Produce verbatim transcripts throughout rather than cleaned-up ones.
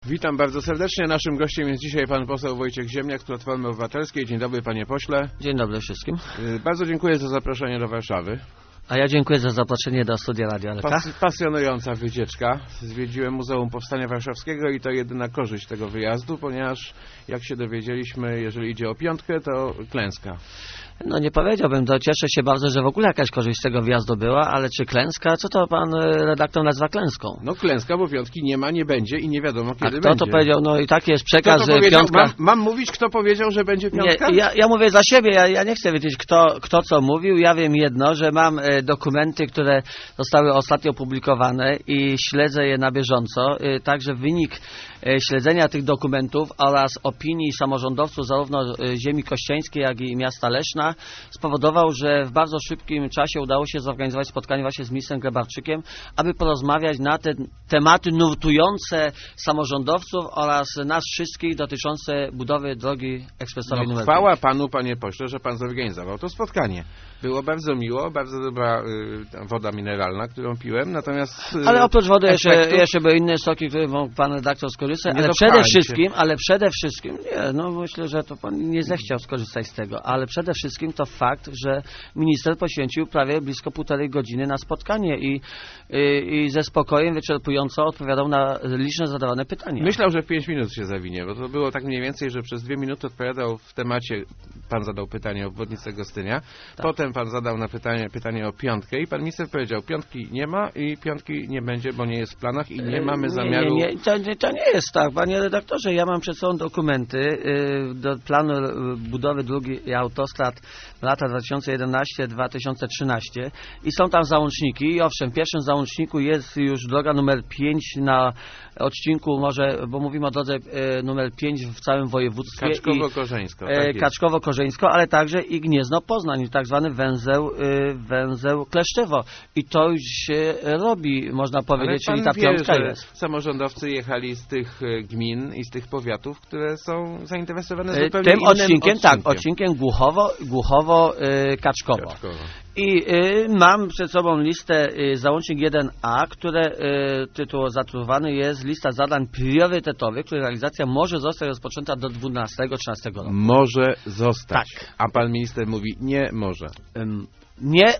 Witam bardzo serdecznie. Naszym gościem jest dzisiaj pan poseł Wojciech Ziemniak z Platformy Obywatelskiej. Dzień dobry, panie pośle. Dzień dobry wszystkim. Bardzo dziękuję za zaproszenie do Warszawy. A ja dziękuję za zaproszenie do studia Radia L K. Pas, pasjonująca wycieczka. Zwiedziłem Muzeum Powstania Warszawskiego i to jedyna korzyść tego wyjazdu, ponieważ jak się dowiedzieliśmy, jeżeli idzie o piątkę, to klęska. No nie powiedziałbym, to cieszę się bardzo, że w ogóle jakaś korzyść z tego wjazdu była, ale czy klęska? Co to pan redaktor nazywa klęską? No klęska, bo piątki nie ma, nie będzie i nie wiadomo kiedy A kto będzie. to powiedział? No i taki jest przekaz, Kto to że piątka... Mam, mam mówić, kto powiedział, że będzie piątka? Nie, ja, ja mówię za siebie, ja, ja nie chcę wiedzieć kto, kto co mówił. Ja wiem jedno, że mam e, dokumenty, które zostały ostatnio opublikowane i śledzę je na bieżąco. E, także wynik e, śledzenia tych dokumentów oraz opinii samorządowców zarówno e, ziemi kościeńskiej, jak i miasta Leszna spowodował, że w bardzo szybkim czasie udało się zorganizować spotkanie właśnie z ministrem Grabarczykiem, aby porozmawiać na te tematy nurtujące samorządowców oraz nas wszystkich dotyczące budowy drogi ekspresowej No, numer chwała pięć. panu, panie pośle, że pan zorganizował to spotkanie. Było bardzo miło, bardzo dobra y, woda mineralna, którą piłem, natomiast... Y, ale oprócz wody jeszcze, efektów... jeszcze były inne soki, które mógł pan redaktor skorzystać, Nie ale dopchałem przede się. wszystkim, ale przede wszystkim, nie, no myślę, że to pan nie zechciał skorzystać z tego, ale przede wszystkim to fakt, że minister poświęcił prawie blisko półtorej godziny na spotkanie i, i, i ze spokojem wyczerpująco odpowiadał na liczne zadawane pytania. Myślał, że w pięć minut się zawinie, bo to było tak mniej więcej, że przez dwie minuty odpowiadał w temacie, pan zadał pytanie o obwodnicę Gostynia, tak. Potem pan zadał na pytanie, pytanie o piątkę i pan minister powiedział, piątki nie ma i piątki nie będzie, bo nie jest w planach i nie mamy zamiaru... Nie, nie, nie. To, to nie jest tak, panie redaktorze, ja mam przed sobą dokumenty y, do planu budowy dróg i autostrad lata dwa tysiące jedenaście do dwa tysiące trzynaście i są tam załączniki i owszem, w pierwszym załączniku jest już droga numer pięć na odcinku, może, bo mówimy o drodze e, numer pięć w całym województwie. Kaczkowo-Korzeńsko. E, tak Kaczkowo-Korzeńsko, ale także i Gniezno-Poznań, tak zwany węzeł, e, węzeł Kleszczywo. I to już się robi, można powiedzieć, czyli ta wie, piątka że jest. Samorządowcy jechali z tych gmin i z tych powiatów, które są zainteresowane zupełnie Tym innym odcinkiem, odcinkiem. tak, odcinkiem Głuchowo, Głuchowo e, Kaczkowo. Kaczkowo. I y, mam przed sobą listę y, załącznik jeden A, które y, tytuł zatytułowany jest lista zadań priorytetowych, których realizacja może zostać rozpoczęta do dwunastego trzynastego roku. Może zostać. Tak. A pan minister mówi nie może. Ym, nie,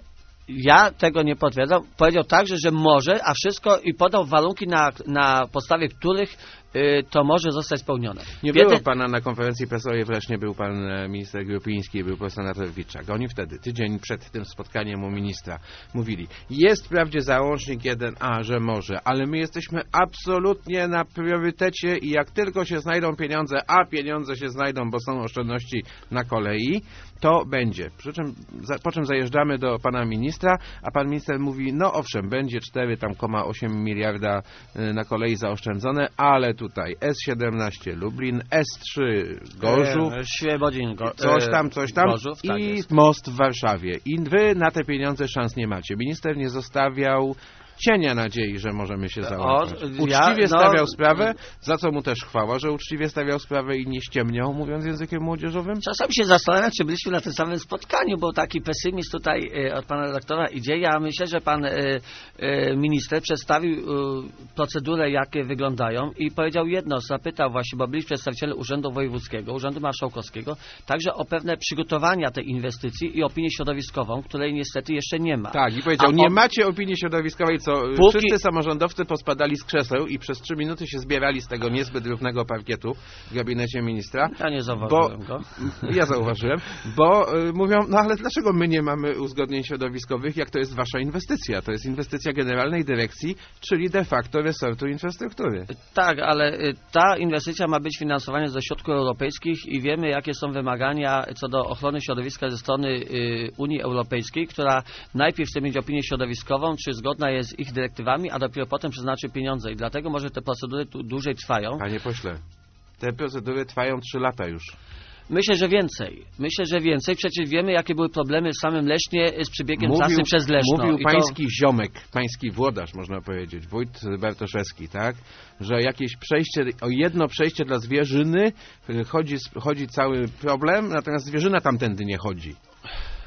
ja tego nie potwierdzam. Powiedział także, że może, a wszystko i podał warunki, na, na podstawie których y, to może zostać spełnione. Nie Wiety... było pana na konferencji prasowej, wreszcie był pan minister Grupiński i był pan senator Witczak. Oni wtedy, tydzień przed tym spotkaniem u ministra, mówili, jest wprawdzie załącznik jeden A, że może, ale my jesteśmy absolutnie na priorytecie i jak tylko się znajdą pieniądze, a pieniądze się znajdą, bo są oszczędności na kolei, to będzie. Przy czym, za, po czym zajeżdżamy do pana ministra, a pan minister mówi, no owszem, będzie cztery przecinek osiem miliarda na kolei zaoszczędzone, ale tutaj S siedemnaście Lublin, S trzy Gorzów, e, Świebodzin, go, coś tam, coś tam Gorzów, tak i jest. most w Warszawie. I wy na te pieniądze szans nie macie. Minister nie zostawiał cienia nadziei, że możemy się załapać. Uczciwie ja, no, stawiał sprawę, za co mu też chwała, że uczciwie stawiał sprawę i nie ściemniał, mówiąc językiem młodzieżowym. Czasami się zastanawiam, czy byliśmy na tym samym spotkaniu, bo taki pesymizm tutaj y, od pana redaktora idzie. Ja myślę, że pan y, y, minister przedstawił y, procedurę, jakie wyglądają i powiedział jedno, zapytał właśnie, bo byli przedstawiciele Urzędu Wojewódzkiego, Urzędu Marszałkowskiego, także o pewne przygotowania tej inwestycji i opinię środowiskową, której niestety jeszcze nie ma. Tak, i powiedział, A nie on... macie opinii środowiskowej, co Póki... wszyscy samorządowcy pospadali z krzeseł i przez trzy minuty się zbierali z tego niezbyt równego parkietu w gabinecie ministra. Ja nie zauważyłem bo, go. Ja zauważyłem, bo y, mówią, no ale dlaczego my nie mamy uzgodnień środowiskowych, jak to jest wasza inwestycja? To jest inwestycja Generalnej Dyrekcji, czyli de facto resortu infrastruktury. Tak, ale y, ta inwestycja ma być finansowana ze środków europejskich i wiemy, jakie są wymagania co do ochrony środowiska ze strony y, Unii Europejskiej, która najpierw chce mieć opinię środowiskową, czy zgodna jest z ich dyrektywami, a dopiero potem przeznaczy pieniądze i dlatego może te procedury tu dłużej trwają. Panie pośle, te procedury trwają trzy lata już. Myślę, że więcej. Myślę, że więcej. Przecież wiemy, jakie były problemy w samym Lesznie z przebiegiem mówił, trasy przez Leszno. Mówił I pański to... ziomek, pański włodarz, można powiedzieć, wójt Bartoszewski, tak? Że jakieś przejście, o jedno przejście dla zwierzyny chodzi, chodzi cały problem, natomiast zwierzyna tamtędy nie chodzi.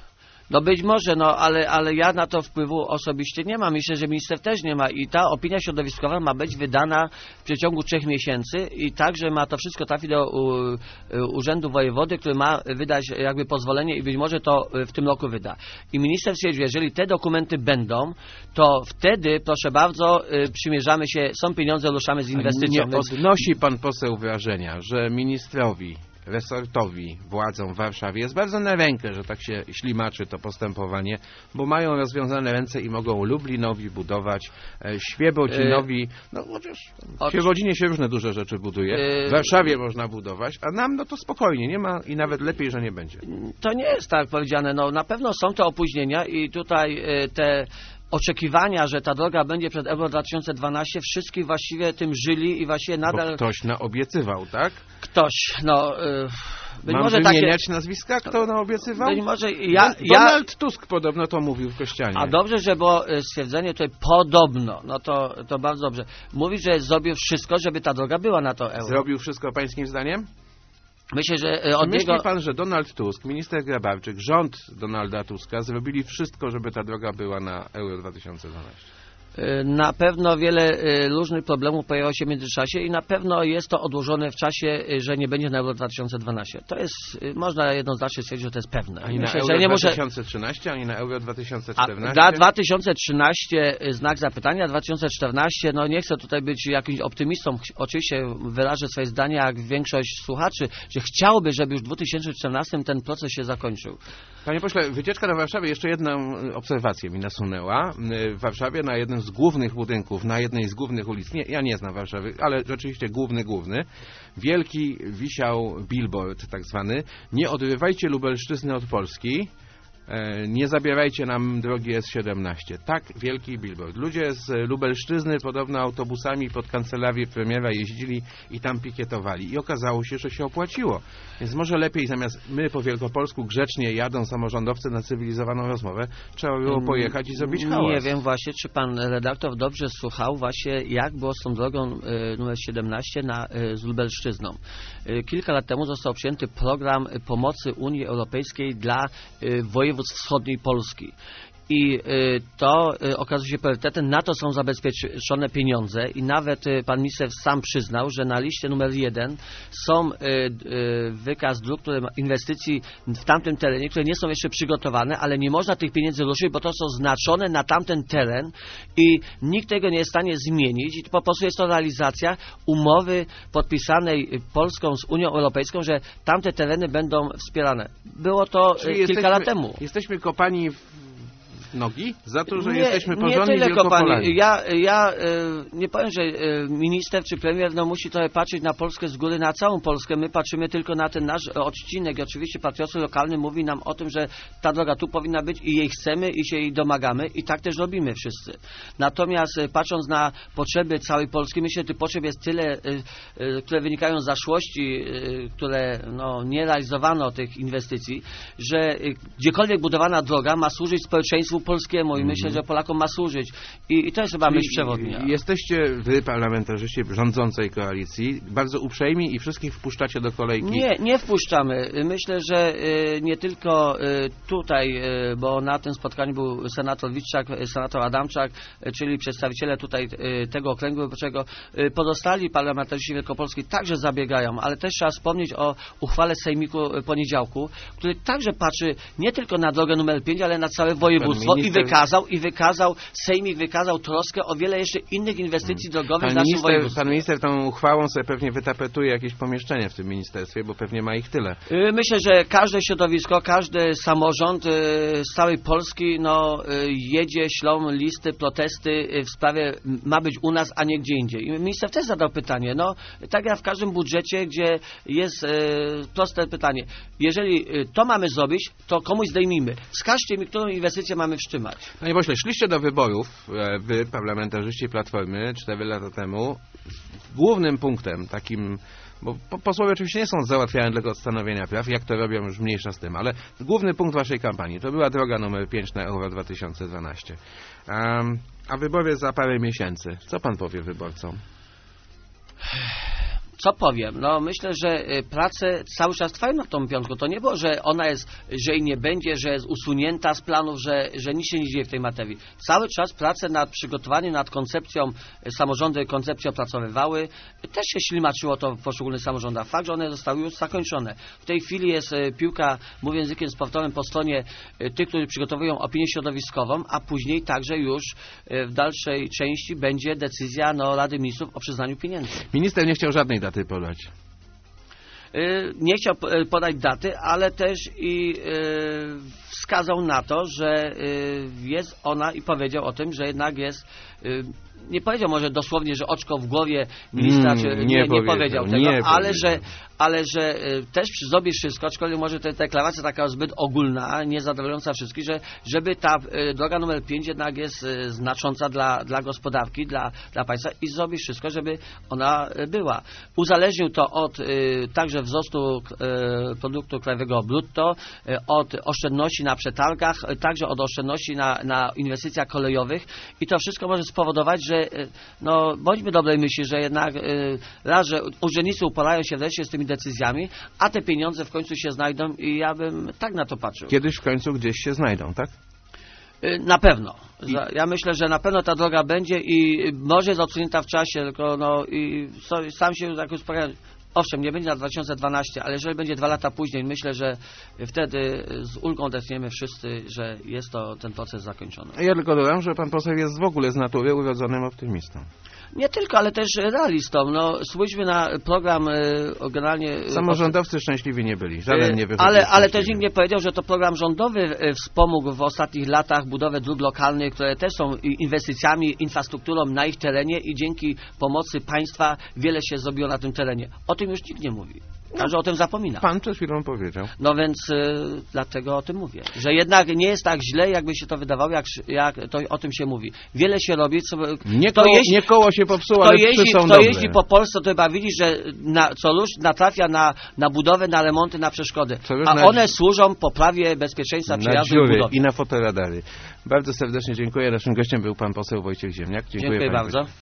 No być może, no ale, ale ja na to wpływu osobiście nie mam. Myślę, że minister też nie ma i ta opinia środowiskowa ma być wydana w przeciągu trzech miesięcy i także ma to wszystko trafić do u, Urzędu Wojewody, który ma wydać jakby pozwolenie i być może to w tym roku wyda. I minister stwierdził, jeżeli te dokumenty będą, to wtedy, proszę bardzo, przymierzamy się, są pieniądze, ruszamy z inwestycją. Nie więc... odnosi pan poseł wrażenia, że ministrowi, resortowi, władzom w Warszawie jest bardzo na rękę, że tak się ślimaczy to postępowanie, bo mają rozwiązane ręce i mogą Lublinowi budować, e, Świebodzinowi, no chociaż w Świebodzinie się różne duże rzeczy buduje, w Warszawie można budować, a nam no to spokojnie, nie ma i nawet lepiej, że nie będzie. To nie jest tak powiedziane, no na pewno są te opóźnienia i tutaj e, te oczekiwania, że ta droga będzie przed Euro dwa tysiące dwanaście, wszystkich właściwie tym żyli i właściwie nadal... Bo ktoś naobiecywał, tak? Ktoś, no... Yy, być Mam może wymieniać takie... nazwiska, kto naobiecywał? Być może ja... Donald ja... Tusk podobno to mówił w Kościanie. A dobrze, że było stwierdzenie tutaj podobno, no to, to bardzo dobrze. Mówi, że zrobił wszystko, żeby ta droga była na to euro. Zrobił wszystko pańskim zdaniem? Myślę, że od Myśli niego... pan, że Donald Tusk, minister Grabarczyk, rząd Donalda Tuska zrobili wszystko, żeby ta droga była na Euro dwa tysiące dwanaście? Na pewno wiele różnych problemów pojawiło się w międzyczasie i na pewno jest to odłożone w czasie, że nie będzie na Euro dwa tysiące dwanaście. To jest, można jednoznacznie stwierdzić, że to jest pewne. Ani Myślę, na że Euro nie dwa muszę... tysiące trzynaście, ani na Euro dwa tysiące czternaście? A dla dwa tysiące trzynaście znak zapytania, dwa tysiące czternaście, no nie chcę tutaj być jakimś optymistą, oczywiście wyrażę swoje zdanie, jak większość słuchaczy, że chciałby, żeby już w dwa tysiące czternastym ten proces się zakończył. Panie pośle, wycieczka do Warszawy jeszcze jedną obserwację mi nasunęła. W Warszawie na jednym z głównych budynków, na jednej z głównych ulic, nie, ja nie znam Warszawy, ale rzeczywiście główny, główny, wielki wisiał billboard tak zwany: nie odrywajcie Lubelszczyzny od Polski, nie zabierajcie nam drogi S siedemnaście. Tak wielki billboard. Ludzie z Lubelszczyzny podobno autobusami pod kancelarię premiera jeździli i tam pikietowali. I okazało się, że się opłaciło. Więc może lepiej zamiast my po wielkopolsku grzecznie jadą samorządowcy na cywilizowaną rozmowę, trzeba było pojechać i zrobić hałas. Nie wiem właśnie, czy pan redaktor dobrze słuchał właśnie, jak było z tą drogą y, numer siedemnaście na, y, z Lubelszczyzną. Y, kilka lat temu został przyjęty program pomocy Unii Europejskiej dla y, województw wschodniej Polski. I y, to y, okazuje się priorytetem, na to są zabezpieczone pieniądze i nawet y, pan minister sam przyznał, że na liście numer jeden są y, y, wykaz dróg, które ma inwestycji w tamtym terenie, które nie są jeszcze przygotowane, ale nie można tych pieniędzy ruszyć, bo to są znaczone na tamten teren i nikt tego nie jest w stanie zmienić i po prostu jest to realizacja umowy podpisanej Polską z Unią Europejską, że tamte tereny będą wspierane. Było to Czyli kilka jesteśmy, lat temu. Jesteśmy kopani w nogi za to, że nie, jesteśmy porządni nie tyle Wielkopolani. Ja, ja y, nie powiem, że y, minister czy premier no, musi trochę patrzeć na Polskę z góry, na całą Polskę. My patrzymy tylko na ten nasz odcinek i oczywiście patriotyzm lokalny mówi nam o tym, że ta droga tu powinna być i jej chcemy i się jej domagamy i tak też robimy wszyscy. Natomiast y, patrząc na potrzeby całej Polski, myślę, że tych potrzeb jest tyle, y, y, które wynikają z zaszłości, y, które no, nie realizowano tych inwestycji, że y, gdziekolwiek budowana droga ma służyć społeczeństwu polskiemu i mm. myślę, że Polakom ma służyć. I, i to jest chyba myśl przewodnia. Jesteście wy, parlamentarzyści rządzącej koalicji, bardzo uprzejmi i wszystkich wpuszczacie do kolejki. Nie, nie wpuszczamy. Myślę, że y, nie tylko y, tutaj, y, bo na tym spotkaniu był senator Witczak, senator Adamczak, y, czyli przedstawiciele tutaj y, tego okręgu wyborczego. Y, pozostali parlamentarzyści Wielkopolski także zabiegają, ale też trzeba wspomnieć o uchwale Sejmiku poniedziałku, który także patrzy nie tylko na drogę numer pięć, ale na całe województwo minister... i wykazał, i wykazał, Sejmik wykazał troskę o wiele jeszcze innych inwestycji hmm. drogowych w naszym województwie. Pan minister tą uchwałą sobie pewnie wytapetuje jakieś pomieszczenie w tym ministerstwie, bo pewnie ma ich tyle. Myślę, że każde środowisko, każdy samorząd z całej Polski no, jedzie, ślą listy, protesty w sprawie ma być u nas, a nie gdzie indziej. I minister też zadał pytanie, no tak jak w każdym budżecie, gdzie jest e, proste pytanie. Jeżeli to mamy zrobić, to komuś zdejmijmy. Wskażcie mi, którą inwestycję mamy wstrzymać. Panie pośle, szliście do wyborów, wy, parlamentarzyści Platformy, cztery lata temu. Głównym punktem takim, bo posłowie oczywiście nie są załatwiane tylko od stanowienia praw, jak to robią, już mniejsza z tym, ale główny punkt waszej kampanii to była droga numer pięć na Euro dwa tysiące dwanaście. Um, a wybory za parę miesięcy. Co pan powie wyborcom? Co powiem? No myślę, że prace cały czas trwają nad tą piątką. To nie było, że ona jest, że jej nie będzie, że jest usunięta z planów, że, że nic się nie dzieje w tej materii. Cały czas prace nad przygotowaniem, nad koncepcją, samorządy koncepcję opracowywały. Też się ślimaczyło to w poszczególnych samorządach. Fakt, że one zostały już zakończone. W tej chwili jest piłka, mówiąc językiem sportowym, po stronie tych, którzy przygotowują opinię środowiskową, a później także już w dalszej części będzie decyzja no, Rady Ministrów o przyznaniu pieniędzy. Minister nie chciał żadnej daty podać. Nie chciał podać daty, ale też i wskazał na to, że jest ona i powiedział o tym, że jednak jest, nie powiedział może dosłownie, że oczko w głowie ministra, Mm, czy nie nie, nie powiedział, powiedział tego, nie ale, powiedział. że, ale że też zrobi wszystko, aczkolwiek może ta deklaracja taka zbyt ogólna, niezadowalająca wszystkich, że żeby ta droga numer pięć jednak jest znacząca dla, dla gospodarki, dla, dla państwa i zrobi wszystko, żeby ona była. Uzależnił to od także wzrostu produktu krajowego brutto, od oszczędności na przetargach, także od oszczędności na, na inwestycjach kolejowych i to wszystko może spowodować, że no, bądźmy dobrej myśli, że jednak raz, że urzędnicy upalają się wreszcie z tymi decyzjami, a te pieniądze w końcu się znajdą i ja bym tak na to patrzył. Kiedyś w końcu gdzieś się znajdą, tak? Na pewno. I... Ja myślę, że na pewno ta droga będzie i może jest odsunięta w czasie, tylko no i sam się jakoś spotkałem. Owszem, nie będzie na dwa tysiące dwunasty, ale jeżeli będzie dwa lata później, myślę, że wtedy z ulgą odetchniemy wszyscy, że jest to ten proces zakończony. Ja tylko dodam, że pan poseł jest w ogóle z natury urodzonym optymistą. Nie tylko, ale też realistą. No, spójrzmy na program e, generalnie... Samorządowcy szczęśliwi nie byli, żaden nie wychodził Ale, ale też nikt nie powiedział, że to program rządowy wspomógł w ostatnich latach budowę dróg lokalnych, które też są inwestycjami, infrastrukturą na ich terenie i dzięki pomocy państwa wiele się zrobiło na tym terenie. O tym już nikt nie mówi. Każdy o tym zapomina. Pan przed chwilą powiedział. No więc y, dlatego o tym mówię. Że jednak nie jest tak źle, jakby się to wydawało, jak, jak to o tym się mówi. Wiele się robi. Co, nie, koło, jeździ, nie koło się popsuło, ale jeździ, są Kto dobre. jeździ po Polsce, to chyba widzi, że na, co rusz natrafia na, na budowę, na remonty, na przeszkody. A na, one służą poprawie bezpieczeństwa przejazdu i budowy. I na fotoradary. Bardzo serdecznie dziękuję. Naszym gościem był pan poseł Wojciech Ziemniak. Dziękuję, dziękuję bardzo.